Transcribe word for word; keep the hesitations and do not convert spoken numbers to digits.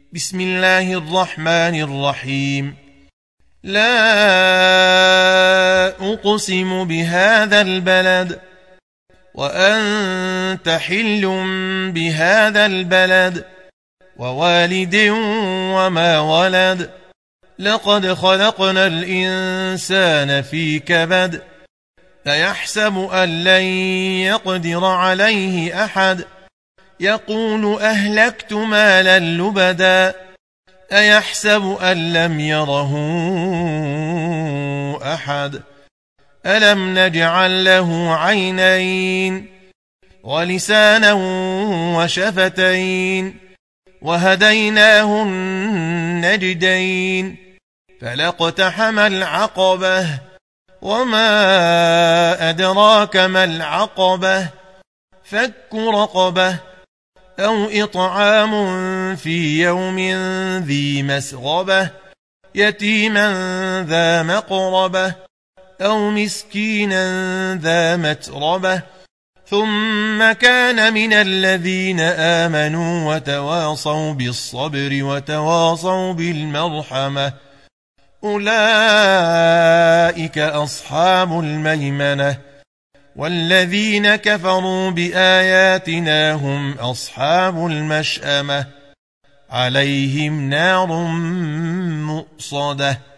بسم الله الرحمن الرحيم. لا أقسم بهذا البلد وأنت حل بهذا البلد ووالد وما ولد لقد خلقنا الإنسان في كبد أيحسب أن لن يقدر عليه أحد يقول أهلكت مالا لبدا أيحسب أن لم يره أحد ألم نجعل له عينين ولسانا وشفتين وهديناه النجدين فلاقتحم العقبة وما أدراك ما العقبة فك رقبة أو إطعام في يوم ذي مسغبة يتيما ذا مقربة أو مسكينا ذا متربة ثم كان من الذين آمنوا وتواصوا بالصبر وتواصوا بالمرحمة أولئك أصحاب الميمنة والذين كفروا بآياتنا هم أصحاب المشأمة عليهم نار مؤصدة.